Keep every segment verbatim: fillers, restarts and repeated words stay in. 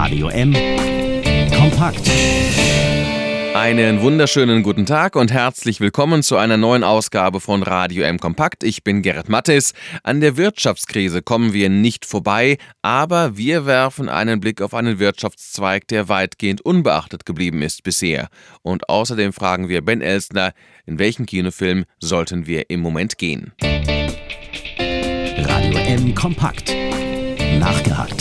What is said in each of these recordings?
Radio M. Kompakt. Einen wunderschönen guten Tag und herzlich willkommen zu einer neuen Ausgabe von Radio M Kompakt. Ich bin Gerrit Mattes. An der Wirtschaftskrise kommen wir nicht vorbei, aber wir werfen einen Blick auf einen Wirtschaftszweig, der weitgehend unbeachtet geblieben ist bisher. Und außerdem fragen wir Ben Elstner, in welchen Kinofilm sollten wir im Moment gehen? Radio M Kompakt. Nachgehakt.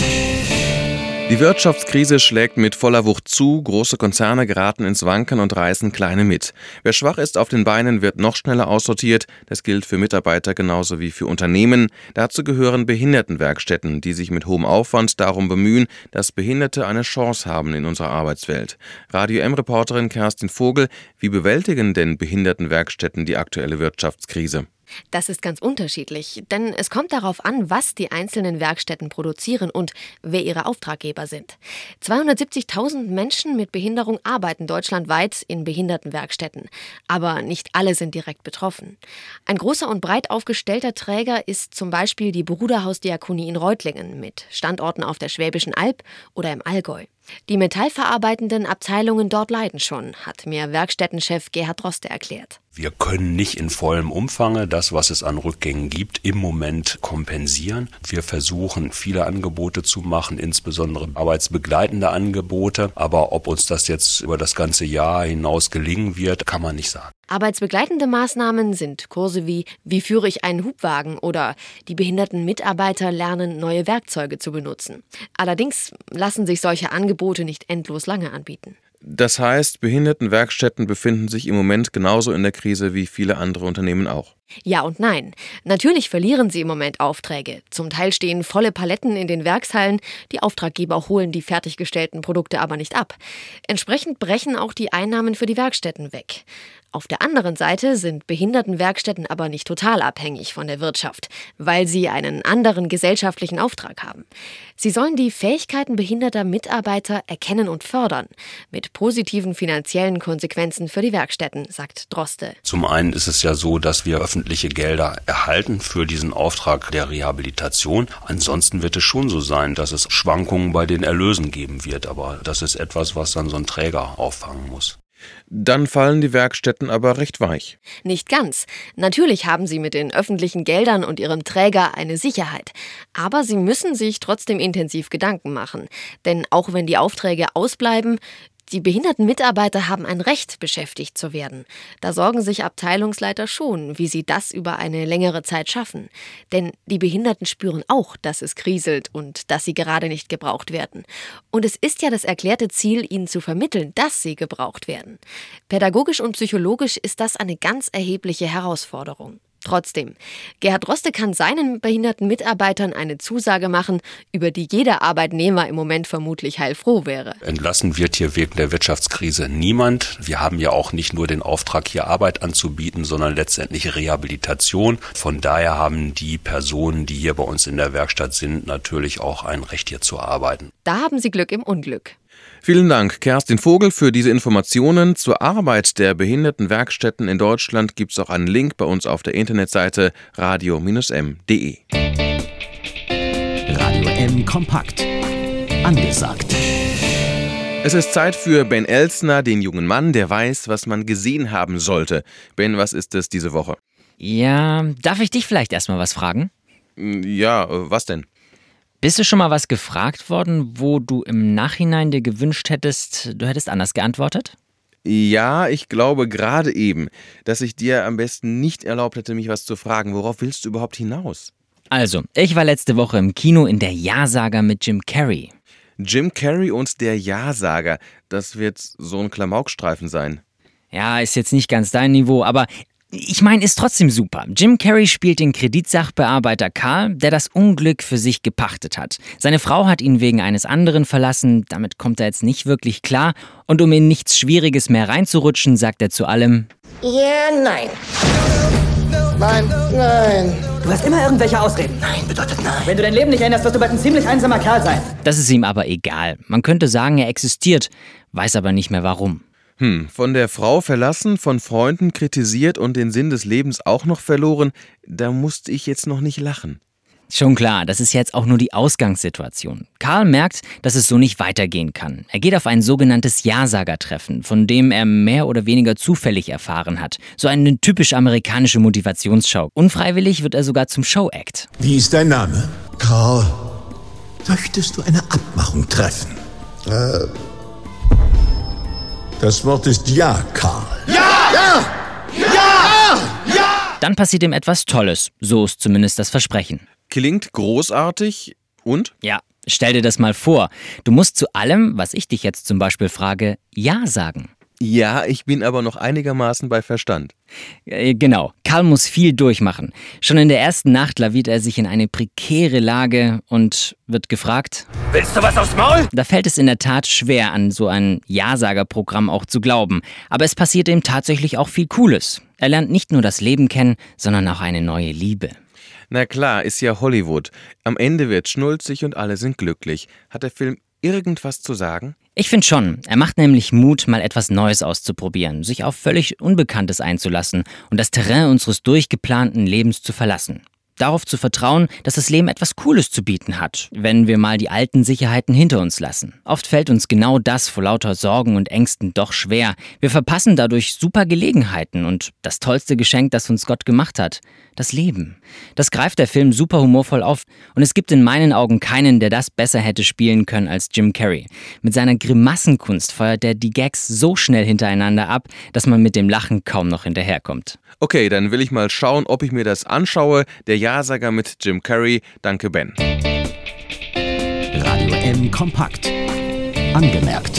Die Wirtschaftskrise schlägt mit voller Wucht zu, große Konzerne geraten ins Wanken und reißen kleine mit. Wer schwach ist auf den Beinen, wird noch schneller aussortiert. Das gilt für Mitarbeiter genauso wie für Unternehmen. Dazu gehören Behindertenwerkstätten, die sich mit hohem Aufwand darum bemühen, dass Behinderte eine Chance haben in unserer Arbeitswelt. Radio M-Reporterin Kerstin Vogel, wie bewältigen denn Behindertenwerkstätten die aktuelle Wirtschaftskrise? Das ist ganz unterschiedlich, denn es kommt darauf an, was die einzelnen Werkstätten produzieren und wer ihre Auftraggeber sind. zweihundertsiebzigtausend Menschen mit Behinderung arbeiten deutschlandweit in Behindertenwerkstätten, aber nicht alle sind direkt betroffen. Ein großer und breit aufgestellter Träger ist zum Beispiel die Bruderhausdiakonie in Reutlingen mit Standorten auf der Schwäbischen Alb oder im Allgäu. Die metallverarbeitenden Abteilungen dort leiden schon, hat mir Werkstättenchef Gerhard Droste erklärt. Wir können nicht in vollem Umfange das, was es an Rückgängen gibt, im Moment kompensieren. Wir versuchen, viele Angebote zu machen, insbesondere arbeitsbegleitende Angebote. Aber ob uns das jetzt über das ganze Jahr hinaus gelingen wird, kann man nicht sagen. Arbeitsbegleitende Maßnahmen sind Kurse wie Wie führe ich einen Hubwagen oder die behinderten Mitarbeiter lernen, neue Werkzeuge zu benutzen. Allerdings lassen sich solche Angebote nicht endlos lange anbieten. Das heißt, Behindertenwerkstätten befinden sich im Moment genauso in der Krise wie viele andere Unternehmen auch. Ja und nein. Natürlich verlieren sie im Moment Aufträge. Zum Teil stehen volle Paletten in den Werkshallen. Die Auftraggeber holen die fertiggestellten Produkte aber nicht ab. Entsprechend brechen auch die Einnahmen für die Werkstätten weg. Auf der anderen Seite sind Behindertenwerkstätten aber nicht total abhängig von der Wirtschaft, weil sie einen anderen gesellschaftlichen Auftrag haben. Sie sollen die Fähigkeiten behinderter Mitarbeiter erkennen und fördern, mit positiven finanziellen Konsequenzen für die Werkstätten, sagt Droste. Zum einen ist es ja so, dass wir öffentliche Gelder erhalten für diesen Auftrag der Rehabilitation. Ansonsten wird es schon so sein, dass es Schwankungen bei den Erlösen geben wird, aber das ist etwas, was dann so ein Träger auffangen muss. Dann fallen die Werkstätten aber recht weich. Nicht ganz. Natürlich haben sie mit den öffentlichen Geldern und ihrem Träger eine Sicherheit. Aber sie müssen sich trotzdem intensiv Gedanken machen. Denn auch wenn die Aufträge ausbleiben, die behinderten Mitarbeiter haben ein Recht, beschäftigt zu werden. Da sorgen sich Abteilungsleiter schon, wie sie das über eine längere Zeit schaffen. Denn die Behinderten spüren auch, dass es kriselt und dass sie gerade nicht gebraucht werden. Und es ist ja das erklärte Ziel, ihnen zu vermitteln, dass sie gebraucht werden. Pädagogisch und psychologisch ist das eine ganz erhebliche Herausforderung. Trotzdem, Gerhard Droste kann seinen behinderten Mitarbeitern eine Zusage machen, über die jeder Arbeitnehmer im Moment vermutlich heilfroh wäre. Entlassen wird hier wegen der Wirtschaftskrise niemand. Wir haben ja auch nicht nur den Auftrag, hier Arbeit anzubieten, sondern letztendlich Rehabilitation. Von daher haben die Personen, die hier bei uns in der Werkstatt sind, natürlich auch ein Recht, hier zu arbeiten. Da haben sie Glück im Unglück. Vielen Dank, Kerstin Vogel, für diese Informationen. Zur Arbeit der Behindertenwerkstätten in Deutschland gibt es auch einen Link bei uns auf der Internetseite radio m punkt de. Radio M Kompakt. Angesagt. Es ist Zeit für Ben Elstner, den jungen Mann, der weiß, was man gesehen haben sollte. Ben, was ist es diese Woche? Ja, darf ich dich vielleicht erstmal was fragen? Ja, was denn? Bist du schon mal was gefragt worden, wo du im Nachhinein dir gewünscht hättest, du hättest anders geantwortet? Ja, ich glaube gerade eben, dass ich dir am besten nicht erlaubt hätte, mich was zu fragen. Worauf willst du überhaupt hinaus? Also, ich war letzte Woche im Kino in der Ja-Saga mit Jim Carrey. Jim Carrey und der Ja-Sager, das wird so ein Klamaukstreifen sein. Ja, ist jetzt nicht ganz dein Niveau, aber ich meine, ist trotzdem super. Jim Carrey spielt den Kreditsachbearbeiter Karl, der das Unglück für sich gepachtet hat. Seine Frau hat ihn wegen eines anderen verlassen, damit kommt er jetzt nicht wirklich klar. Und um in nichts Schwieriges mehr reinzurutschen, sagt er zu allem: Ja, nein. Nein, nein. Du hast immer irgendwelche Ausreden. Nein bedeutet nein. Wenn du dein Leben nicht änderst, wirst du bald ein ziemlich einsamer Kerl sein. Das ist ihm aber egal. Man könnte sagen, er existiert, weiß aber nicht mehr warum. Hm, von der Frau verlassen, von Freunden kritisiert und den Sinn des Lebens auch noch verloren, da musste ich jetzt noch nicht lachen. Schon klar, das ist jetzt auch nur die Ausgangssituation. Carl merkt, dass es so nicht weitergehen kann. Er geht auf ein sogenanntes Ja-Sager-Treffen, von dem er mehr oder weniger zufällig erfahren hat. So eine typisch amerikanische Motivationsshow. Unfreiwillig wird er sogar zum Show-Act. Wie ist dein Name? Carl. Möchtest du eine Abmachung treffen? Äh. Das Wort ist Ja, Carl. Ja! Ja! Ja! Ja! Dann passiert ihm etwas Tolles. So ist zumindest das Versprechen. Klingt großartig und? Ja, stell dir das mal vor. Du musst zu allem, was ich dich jetzt zum Beispiel frage, Ja sagen. Ja, ich bin aber noch einigermaßen bei Verstand. Äh, genau, Carl muss viel durchmachen. Schon in der ersten Nacht laviert er sich in eine prekäre Lage und wird gefragt: Willst du was aufs Maul? Da fällt es in der Tat schwer, an so ein Ja-Sager-Programm auch zu glauben. Aber es passiert ihm tatsächlich auch viel Cooles. Er lernt nicht nur das Leben kennen, sondern auch eine neue Liebe. Na klar, ist ja Hollywood. Am Ende wird schnulzig und alle sind glücklich. Hat der Film irgendwas zu sagen? Ich finde schon. Er macht nämlich Mut, mal etwas Neues auszuprobieren, sich auf völlig Unbekanntes einzulassen und das Terrain unseres durchgeplanten Lebens zu verlassen. Darauf zu vertrauen, dass das Leben etwas Cooles zu bieten hat, wenn wir mal die alten Sicherheiten hinter uns lassen. Oft fällt uns genau das vor lauter Sorgen und Ängsten doch schwer. Wir verpassen dadurch super Gelegenheiten und das tollste Geschenk, das uns Gott gemacht hat: das Leben. Das greift der Film super humorvoll auf und es gibt in meinen Augen keinen, der das besser hätte spielen können als Jim Carrey. Mit seiner Grimassenkunst feuert er die Gags so schnell hintereinander ab, dass man mit dem Lachen kaum noch hinterherkommt. Okay, dann will ich mal schauen, ob ich mir das anschaue. Der Ja-Sager mit Jim Carrey. Danke, Ben. Radio M Kompakt. Angemerkt.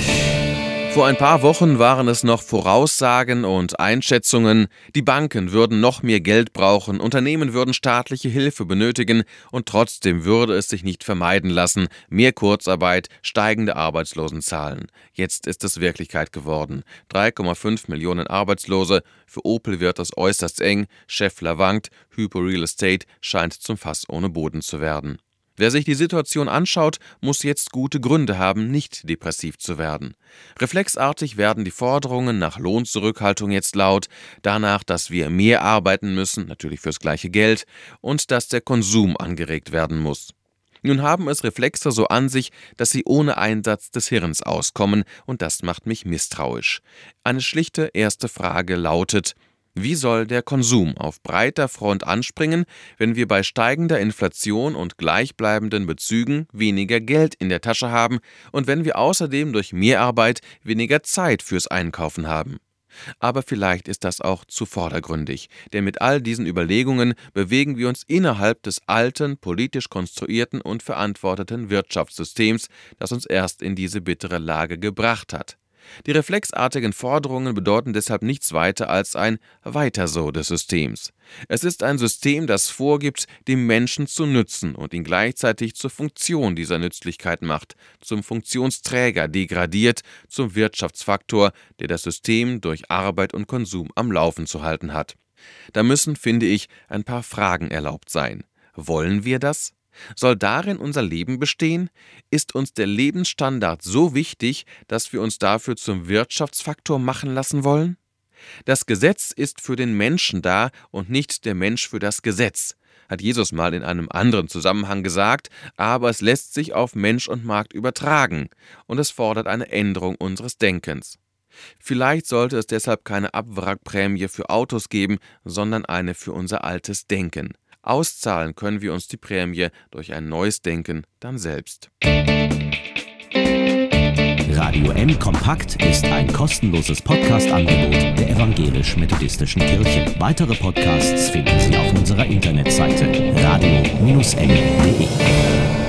Vor ein paar Wochen waren es noch Voraussagen und Einschätzungen. Die Banken würden noch mehr Geld brauchen, Unternehmen würden staatliche Hilfe benötigen und trotzdem würde es sich nicht vermeiden lassen. Mehr Kurzarbeit, steigende Arbeitslosenzahlen. Jetzt ist es Wirklichkeit geworden. drei Komma fünf Millionen Arbeitslose. Für Opel wird es äußerst eng. Schaeffler wankt. Hypo Real Estate scheint zum Fass ohne Boden zu werden. Wer sich die Situation anschaut, muss jetzt gute Gründe haben, nicht depressiv zu werden. Reflexartig werden die Forderungen nach Lohnzurückhaltung jetzt laut, danach, dass wir mehr arbeiten müssen, natürlich fürs gleiche Geld, und dass der Konsum angeregt werden muss. Nun haben es Reflexe so an sich, dass sie ohne Einsatz des Hirns auskommen, und das macht mich misstrauisch. Eine schlichte erste Frage lautet: Wie soll der Konsum auf breiter Front anspringen, wenn wir bei steigender Inflation und gleichbleibenden Bezügen weniger Geld in der Tasche haben und wenn wir außerdem durch Mehrarbeit weniger Zeit fürs Einkaufen haben? Aber vielleicht ist das auch zu vordergründig, denn mit all diesen Überlegungen bewegen wir uns innerhalb des alten, politisch konstruierten und verantworteten Wirtschaftssystems, das uns erst in diese bittere Lage gebracht hat. Die reflexartigen Forderungen bedeuten deshalb nichts weiter als ein Weiter so des Systems. Es ist ein System, das vorgibt, dem Menschen zu nützen und ihn gleichzeitig zur Funktion dieser Nützlichkeit macht, zum Funktionsträger degradiert, zum Wirtschaftsfaktor, der das System durch Arbeit und Konsum am Laufen zu halten hat. Da müssen, finde ich, ein paar Fragen erlaubt sein. Wollen wir das? Soll darin unser Leben bestehen? Ist uns der Lebensstandard so wichtig, dass wir uns dafür zum Wirtschaftsfaktor machen lassen wollen? Das Gesetz ist für den Menschen da und nicht der Mensch für das Gesetz, hat Jesus mal in einem anderen Zusammenhang gesagt, aber es lässt sich auf Mensch und Markt übertragen und es fordert eine Änderung unseres Denkens. Vielleicht sollte es deshalb keine Abwrackprämie für Autos geben, sondern eine für unser altes Denken. Auszahlen können wir uns die Prämie durch ein neues Denken dann selbst. Radio M Kompakt ist ein kostenloses Podcast-Angebot der Evangelisch-Methodistischen Kirche. Weitere Podcasts finden Sie auf unserer Internetseite radio Bindestrich m punkt de.